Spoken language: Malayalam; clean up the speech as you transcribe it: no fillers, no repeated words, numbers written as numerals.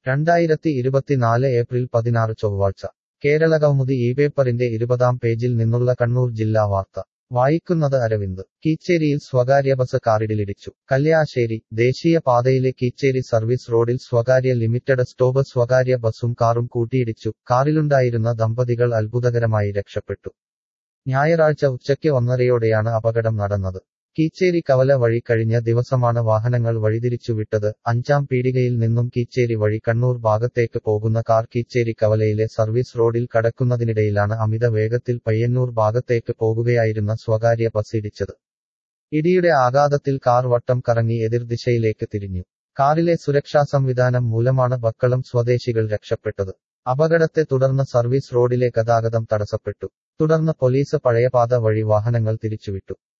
2024 ഏപ്രിൽ 16 ചൊവ്വാഴ്ച കേരളകൗമുദി ഈ പേപ്പറിന്റെ 20-ാം പേജിൽ നിന്നുള്ള കണ്ണൂർ ജില്ലാ വാർത്ത വായിക്കുന്നത് അരവിന്ദ് കീച്ചേരിയിൽ സ്വകാര്യ ബസ് കാറിടിലിടിച്ചു കല്യാശ്ശേരി ദേശീയ പാതയിലെ കീച്ചേരി സർവീസ് റോഡിൽ സ്വകാര്യ ലിമിറ്റഡ് സ്റ്റോപ്പ് സ്വകാര്യ ബസും കാറും കൂട്ടിയിടിച്ചു കാറിലുണ്ടായിരുന്ന ദമ്പതികൾ അത്ഭുതകരമായി രക്ഷപ്പെട്ടു ഞായറാഴ്ച ഉച്ചയ്ക്ക് 1:30-യോടെയാണ് അപകടം നടന്നത് കീച്ചേരി കവല വഴി കഴിഞ്ഞ ദിവസമാണ് വാഹനങ്ങൾ വഴിതിരിച്ചുവിട്ടത് 5-ാം പീടികയിൽ നിന്നും കീച്ചേരി വഴി കണ്ണൂർ ഭാഗത്തേക്ക് പോകുന്ന കാർ കീച്ചേരി കവലയിലെ സർവീസ് റോഡിൽ കടക്കുന്നതിനിടയിലാണ് അമിത വേഗത്തിൽ പയ്യന്നൂർ ഭാഗത്തേക്ക് പോകുകയായിരുന്ന സ്വകാര്യ ബസ് ഇടിച്ചത് ഇടിയുടെ ആഘാതത്തിൽ കാർ വട്ടം കറങ്ങി എതിർദിശയിലേക്ക് തിരിഞ്ഞു കാറിലെ സുരക്ഷാ സംവിധാനം മൂലമാണ് ബക്കളം സ്വദേശികൾ രക്ഷപ്പെട്ടത് അപകടത്തെ തുടർന്ന് സർവീസ് റോഡിലെ ഗതാഗതം തടസ്സപ്പെട്ടു തുടർന്ന് പോലീസ് പഴയപാത വഴി വാഹനങ്ങൾ തിരിച്ചുവിട്ടു